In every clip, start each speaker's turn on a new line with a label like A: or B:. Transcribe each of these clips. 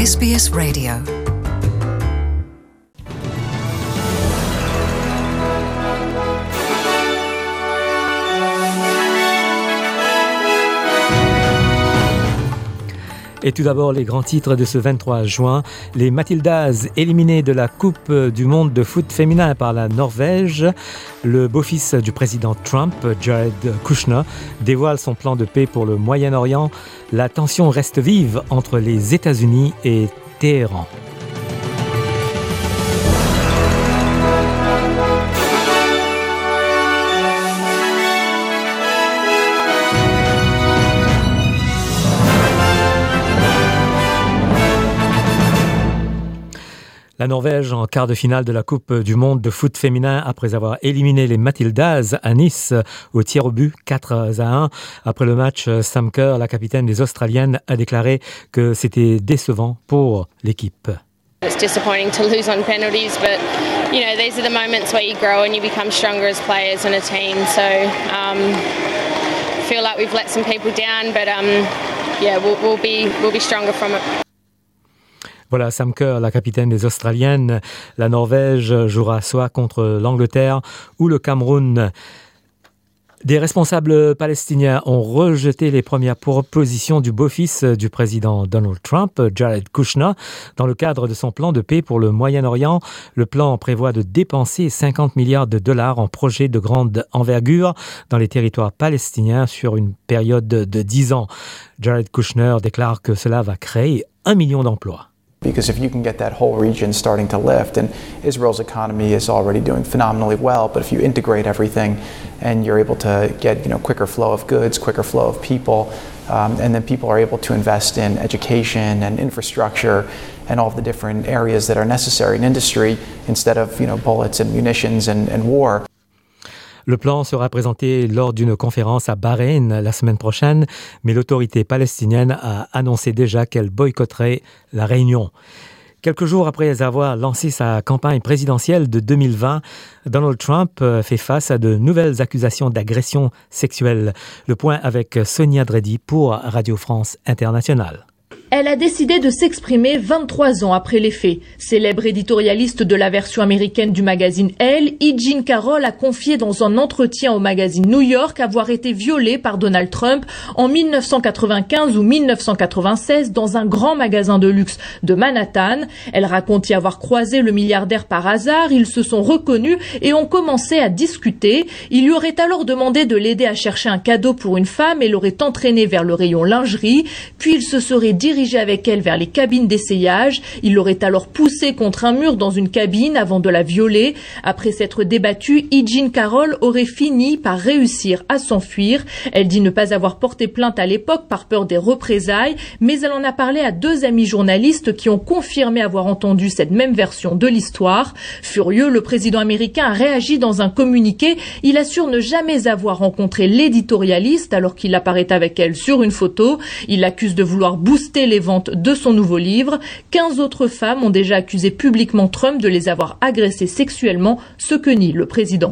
A: SBS Radio.
B: Et tout d'abord, les grands titres de ce 23 juin. Les Matildas éliminés de la Coupe du monde de foot féminin par la Norvège. Le beau-fils du président Trump, Jared Kushner, dévoile son plan de paix pour le Moyen-Orient. La tension reste vive entre les États-Unis et Téhéran. La Norvège en quart de finale de la Coupe du monde de foot féminin après avoir éliminé les Matildas à Nice au tir au but 4-1. Après le match, Sam Kerr, la capitaine des Australiennes, a déclaré que c'était décevant pour l'équipe.
C: It's disappointing to lose on penalties, but you know, these are the moments where you grow and you become stronger as players and a team. So feel like we've let some people down, but yeah, we'll be stronger from it.
B: Voilà, Sam Kerr, la capitaine des Australiennes. La Norvège jouera soit contre l'Angleterre ou le Cameroun. Des responsables palestiniens ont rejeté les premières propositions du beau-fils du président Donald Trump, Jared Kushner, dans le cadre de son plan de paix pour le Moyen-Orient. Le plan prévoit de dépenser 50 milliards de dollars en projets de grande envergure dans les territoires palestiniens sur une période de 10 ans. Jared Kushner déclare que cela va créer 1 million d'emplois.
D: Because if you can get that whole region starting to lift, and Israel's economy is already doing phenomenally well, but if you integrate everything and you're able to get, quicker flow of goods, quicker flow of people, and then people are able to invest in education and infrastructure and all of the different areas that are necessary in industry instead of, bullets and munitions and war.
B: Le plan sera présenté lors d'une conférence à Bahreïn la semaine prochaine, mais l'autorité palestinienne a annoncé déjà qu'elle boycotterait la réunion. Quelques jours après avoir lancé sa campagne présidentielle de 2020, Donald Trump fait face à de nouvelles accusations d'agression sexuelle. Le point avec Sonia Dredi pour Radio France Internationale.
E: Elle a décidé de s'exprimer 23 ans après les faits. Célèbre éditorialiste de la version américaine du magazine Elle, E. Jean Carroll a confié dans un entretien au magazine New York avoir été violée par Donald Trump en 1995 ou 1996 dans un grand magasin de luxe de Manhattan. Elle raconte y avoir croisé le milliardaire par hasard. Ils se sont reconnus et ont commencé à discuter. Il lui aurait alors demandé de l'aider à chercher un cadeau pour une femme et l'aurait entraîné vers le rayon lingerie. Puis il se serait dirigé avec elle vers les cabines d'essayage. Il l'aurait alors poussée contre un mur dans une cabine avant de la violer. Après s'être débattue, E. Jean Carroll aurait fini par réussir à s'enfuir. Elle dit ne pas avoir porté plainte à l'époque par peur des représailles, mais elle en a parlé à 2 amis journalistes qui ont confirmé avoir entendu cette même version de l'histoire. Furieux, le président américain a réagi dans un communiqué. Il assure ne jamais avoir rencontré l'éditorialiste alors qu'il apparaît avec elle sur une photo. Il l'accuse de vouloir booster les ventes de son nouveau livre. 15 autres femmes ont déjà accusé publiquement Trump de les avoir agressées sexuellement, ce que nie le président.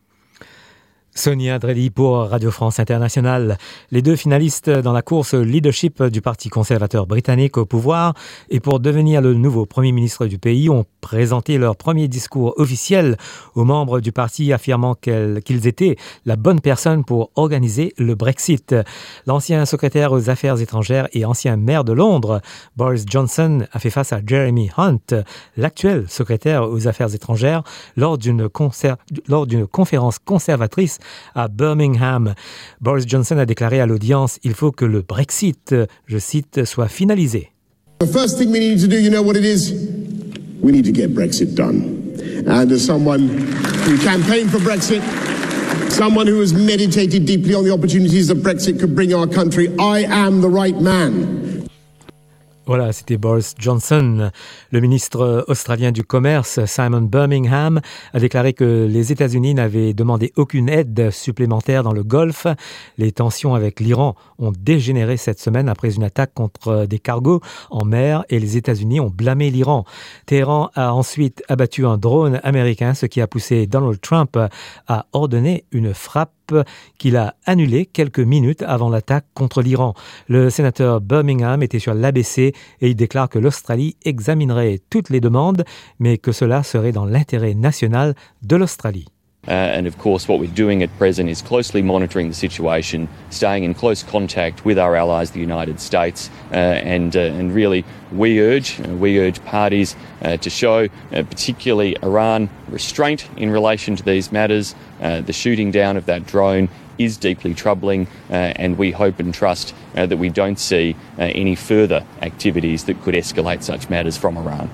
B: Sonia Dredi pour Radio France Internationale. Les 2 finalistes dans la course leadership du Parti conservateur britannique au pouvoir et pour devenir le nouveau Premier ministre du pays ont présenté leur premier discours officiel aux membres du parti affirmant qu'ils étaient la bonne personne pour organiser le Brexit. L'ancien secrétaire aux affaires étrangères et ancien maire de Londres, Boris Johnson, a fait face à Jeremy Hunt, l'actuel secrétaire aux affaires étrangères, lors d'une conférence conservatrice à Birmingham. Boris Johnson a déclaré à l'audience « Il faut que le Brexit, je cite, soit finalisé ».
F: The first thing we need to do, you know what it is? We need to get Brexit done. And as someone who campaigned for Brexit, someone who has meditated deeply on the opportunities that Brexit could bring our country, I am the right man.
B: Voilà, c'était Boris Johnson. Le ministre australien du Commerce, Simon Birmingham, a déclaré que les États-Unis n'avaient demandé aucune aide supplémentaire dans le Golfe. Les tensions avec l'Iran ont dégénéré cette semaine après une attaque contre des cargos en mer et les États-Unis ont blâmé l'Iran. Téhéran a ensuite abattu un drone américain, ce qui a poussé Donald Trump à ordonner une frappe qu'il a annulé quelques minutes avant l'attaque contre l'Iran. Le sénateur Birmingham était sur l'ABC et il déclare que l'Australie examinerait toutes les demandes, mais que cela serait dans l'intérêt national de l'Australie.
A: And of course, what we're doing at present is closely monitoring the situation, staying in close contact with our allies, the United States, and really we urge parties to show, particularly Iran, restraint in relation to these matters. The shooting down of that drone is deeply troubling, and we hope and trust that we don't see any further activities that could escalate such matters from Iran.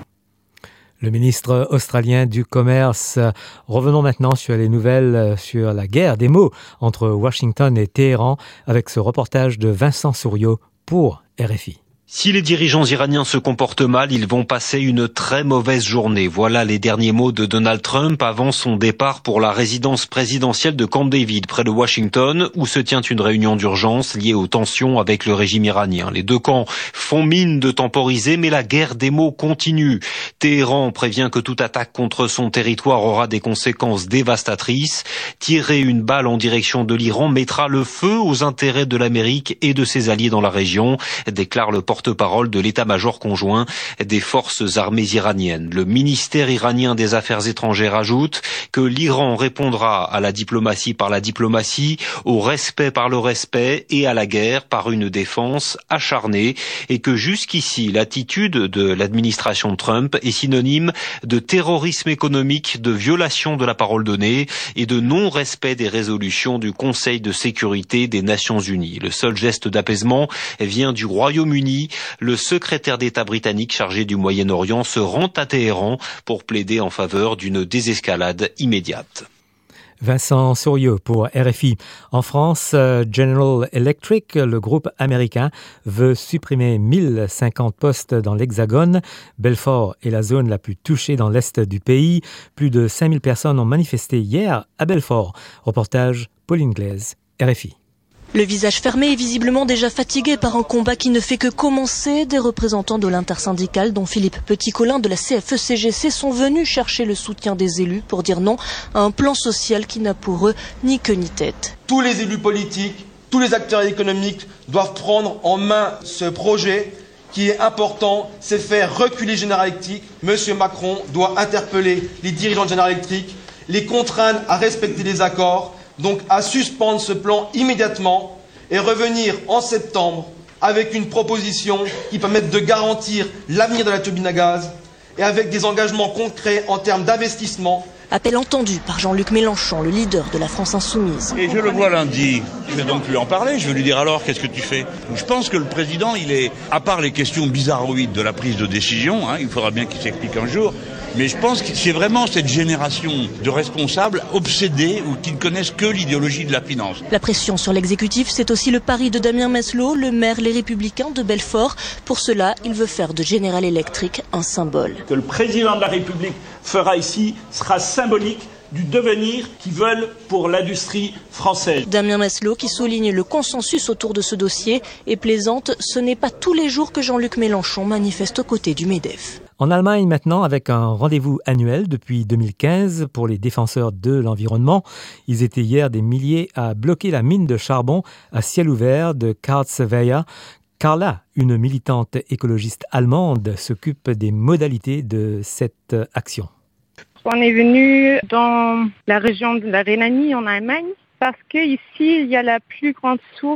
B: Le ministre australien du Commerce. Revenons maintenant sur les nouvelles sur la guerre des mots entre Washington et Téhéran avec ce reportage de Vincent Souriau pour RFI.
G: Si les dirigeants iraniens se comportent mal, ils vont passer une très mauvaise journée. Voilà les derniers mots de Donald Trump avant son départ pour la résidence présidentielle de Camp David, près de Washington, où se tient une réunion d'urgence liée aux tensions avec le régime iranien. Les deux camps font mine de temporiser, mais la guerre des mots continue. Téhéran prévient que toute attaque contre son territoire aura des conséquences dévastatrices. Tirer une balle en direction de l'Iran mettra le feu aux intérêts de l'Amérique et de ses alliés dans la région, déclare le porte-parole de l'état-major conjoint des forces armées iraniennes. Le ministère iranien des Affaires étrangères ajoute que l'Iran répondra à la diplomatie par la diplomatie, au respect par le respect et à la guerre par une défense acharnée, et que jusqu'ici l'attitude de l'administration Trump est synonyme de terrorisme économique, de violation de la parole donnée et de non-respect des résolutions du Conseil de sécurité des Nations Unies. Le seul geste d'apaisement vient du Royaume-Uni. Le secrétaire d'État britannique chargé du Moyen-Orient se rend à Téhéran pour plaider en faveur d'une désescalade immédiate.
B: Vincent Souriau pour RFI. En France, General Electric, le groupe américain, veut supprimer 1050 postes dans l'Hexagone. Belfort est la zone la plus touchée dans l'est du pays. Plus de 5000 personnes ont manifesté hier à Belfort. Reportage Pauline Glaise, RFI.
H: Le visage fermé et visiblement déjà fatigué par un combat qui ne fait que commencer, des représentants de l'intersyndicale, dont Philippe Petit-Colin de la CFE-CGC, sont venus chercher le soutien des élus pour dire non à un plan social qui n'a pour eux ni queue ni tête.
I: Tous les élus politiques, tous les acteurs économiques doivent prendre en main ce projet qui est important, c'est faire reculer General Electric. Monsieur Macron doit interpeller les dirigeants de General Electric, les contraindre à respecter les accords, donc à suspendre ce plan immédiatement et revenir en septembre avec une proposition qui permette de garantir l'avenir de la turbine à gaz et avec des engagements concrets en termes d'investissement.
H: Appel entendu par Jean-Luc Mélenchon, le leader de la France Insoumise.
J: Et je le vois lundi, je vais donc lui en parler, je vais lui dire alors qu'est-ce que tu fais. Je pense que le président, il est, à part les questions bizarroïdes de la prise de décision, il faudra bien qu'il s'explique un jour, mais je pense que c'est vraiment cette génération de responsables obsédés ou qui ne connaissent que l'idéologie de la finance.
H: La pression sur l'exécutif, c'est aussi le pari de Damien Meslot, le maire Les Républicains de Belfort. Pour cela, il veut faire de General Electric un symbole.
K: Que le président de la République fera ici sera symbolique du devenir qu'ils veulent pour l'industrie française.
H: Damien Meslot qui souligne le consensus autour de ce dossier et plaisante, ce n'est pas tous les jours que Jean-Luc Mélenchon manifeste aux côtés du MEDEF.
B: En Allemagne maintenant, avec un rendez-vous annuel depuis 2015 pour les défenseurs de l'environnement. Ils étaient hier des milliers à bloquer la mine de charbon à ciel ouvert de Karlswehr. Carla, une militante écologiste allemande, s'occupe des modalités de cette action.
L: On est venu dans la région de la Rhénanie en Allemagne parce qu'ici, il y a la plus grande source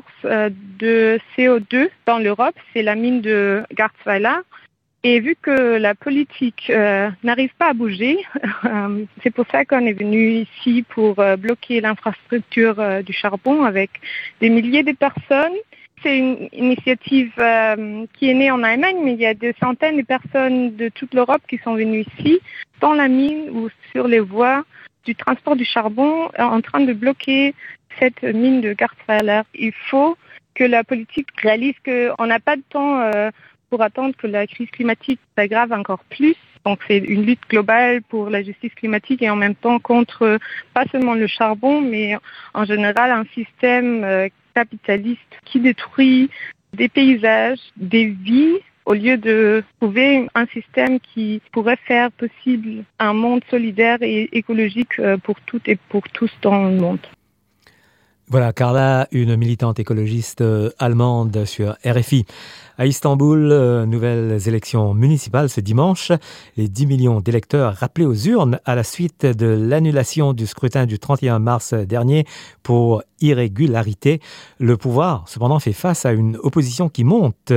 L: de CO2 dans l'Europe, c'est la mine de Garzweiler. Et vu que la politique n'arrive pas à bouger, c'est pour ça qu'on est venu ici pour bloquer l'infrastructure du charbon avec des milliers de personnes. C'est une initiative qui est née en Allemagne, mais il y a des centaines de personnes de toute l'Europe qui sont venues ici, dans la mine ou sur les voies du transport du charbon, en train de bloquer cette mine de Garzweiler. Il faut que la politique réalise qu'on n'a pas de temps pour attendre que la crise climatique s'aggrave encore plus. Donc c'est une lutte globale pour la justice climatique et en même temps contre pas seulement le charbon, mais en général un système capitaliste qui détruit des paysages, des vies, au lieu de trouver un système qui pourrait faire possible un monde solidaire et écologique pour toutes et pour tous dans le monde.
B: Voilà, Carla, une militante écologiste allemande sur RFI. À Istanbul, nouvelles élections municipales ce dimanche. Les 10 millions d'électeurs rappelés aux urnes à la suite de l'annulation du scrutin du 31 mars dernier pour irrégularité. Le pouvoir, cependant, fait face à une opposition qui monte.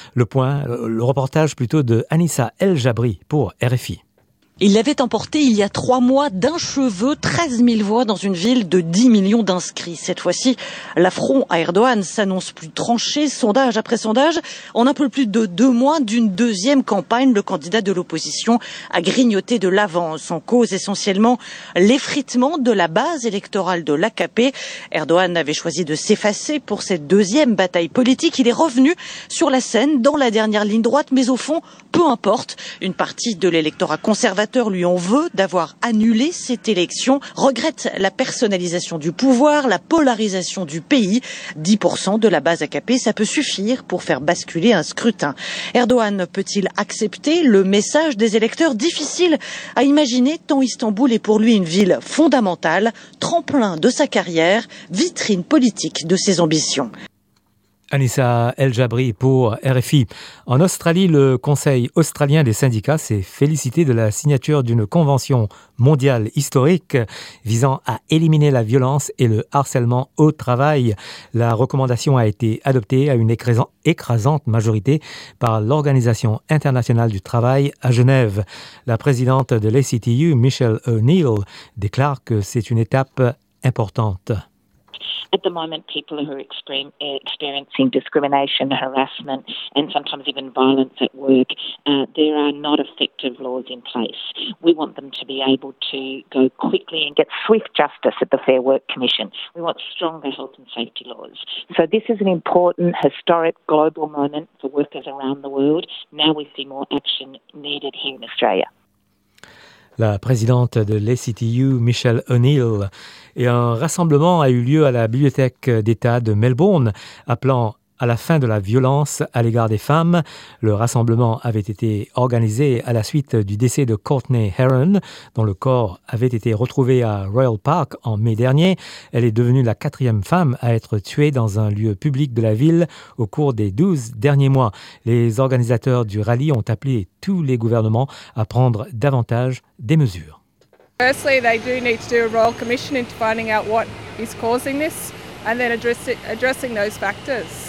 B: Le reportage plutôt de Anissa El Jabri pour RFI.
M: Il l'avait emporté il y a 3 mois d'un cheveu, 13 000 voix dans une ville de 10 millions d'inscrits. Cette fois-ci, l'affront à Erdogan s'annonce plus tranché, sondage après sondage. En un peu plus de 2 mois d'une deuxième campagne, le candidat de l'opposition a grignoté de l'avance. En cause essentiellement l'effritement de la base électorale de l'AKP. Erdogan avait choisi de s'effacer pour cette deuxième bataille politique. Il est revenu sur la scène dans la dernière ligne droite, mais au fond, peu importe. Une partie de l'électorat conservateur lui en veut d'avoir annulé cette élection, regrette la personnalisation du pouvoir, la polarisation du pays. 10% de la base AKP, ça peut suffire pour faire basculer un scrutin. Erdogan peut-il accepter le message des électeurs? Difficile à imaginer tant Istanbul est pour lui une ville fondamentale, tremplin de sa carrière, vitrine politique de ses ambitions.
B: Anissa El Jabri pour RFI. En Australie, le Conseil australien des syndicats s'est félicité de la signature d'une convention mondiale historique visant à éliminer la violence et le harcèlement au travail. La recommandation a été adoptée à une écrasante majorité par l'Organisation internationale du travail à Genève. La présidente de l'ACTU, Michelle O'Neill, déclare que c'est une étape importante.
N: At the moment, people who are experiencing discrimination, harassment, and sometimes even violence at work, there are not effective laws in place. We want them to be able to go quickly and get swift justice at the Fair Work Commission. We want stronger health and safety laws. So this is an important, historic, global moment for workers around the world. Now we see more action needed here in Australia.
B: La présidente de l'ACTU, Michelle O'Neill. Et un rassemblement a eu lieu à la Bibliothèque d'État de Melbourne, appelant à la fin de la violence à l'égard des femmes. Le rassemblement avait été organisé à la suite du décès de Courtney Heron, dont le corps avait été retrouvé à Royal Park en mai dernier. Elle est devenue la 4e femme à être tuée dans un lieu public de la ville au cours des 12 derniers mois. Les organisateurs du rallye ont appelé tous les gouvernements à prendre davantage des mesures.
O: Firstly, they do need to do a royal commission into finding out what is causing this and then addressing those factors.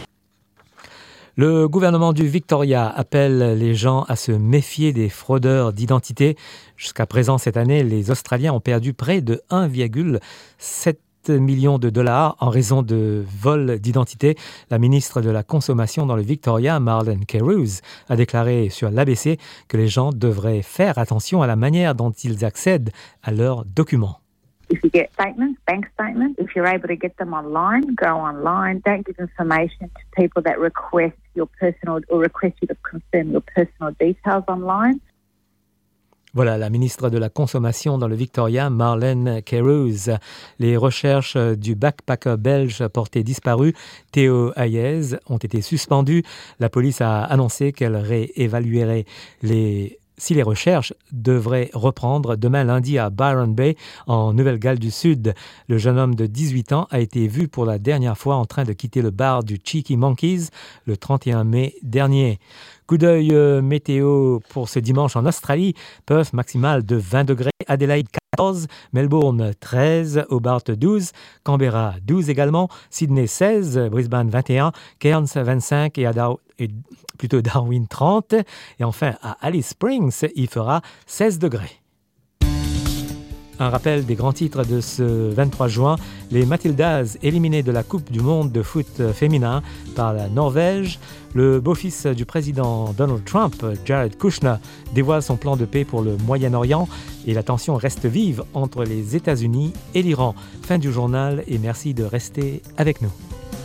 B: Le gouvernement du Victoria appelle les gens à se méfier des fraudeurs d'identité. Jusqu'à présent, cette année, les Australiens ont perdu près de 1,7 million de dollars en raison de vols d'identité. La ministre de la Consommation dans le Victoria, Marlene Carruth, a déclaré sur l'ABC que les gens devraient faire attention à la manière dont ils accèdent à leurs documents.
P: If you get statements, bank statements, if you're able to get them online, go online. Don't give information to people that request your personal or request you to confirm your personal details online.
B: Voilà, la ministre de la Consommation dans le Victoria, Marlene Carruth. Les recherches du backpacker belge porté disparu, Théo Hayez, ont été suspendues. La police a annoncé qu'elle réévaluerait si les recherches devraient reprendre demain lundi à Byron Bay, en Nouvelle-Galles du Sud. Le jeune homme de 18 ans a été vu pour la dernière fois en train de quitter le bar du Cheeky Monkeys le 31 mai dernier. Coup d'œil météo pour ce dimanche en Australie. Perth maximale de 20 degrés, Adelaide 14, Melbourne 13, Hobart 12, Canberra 12 également, Sydney 16, Brisbane 21, Cairns 25 et Darwin 30. Et enfin à Alice Springs, il fera 16 degrés. Un rappel des grands titres de ce 23 juin. Les Matildas éliminés de la Coupe du monde de foot féminin par la Norvège. Le beau-fils du président Donald Trump, Jared Kushner, dévoile son plan de paix pour le Moyen-Orient et la tension reste vive entre les États-Unis et l'Iran. Fin du journal et merci de rester avec nous.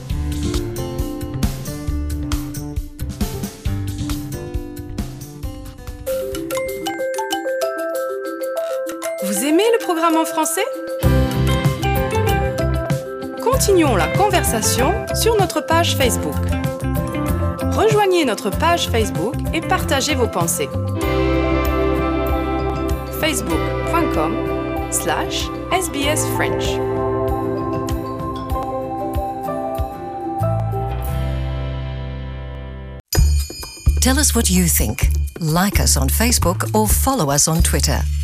Q: Vous aimez le programme en français? Continuons la conversation sur notre page Facebook. Rejoignez notre page Facebook et partagez vos pensées. facebook.com/sbsfrench
R: Tell us what you think. Like us on Facebook or follow us on Twitter.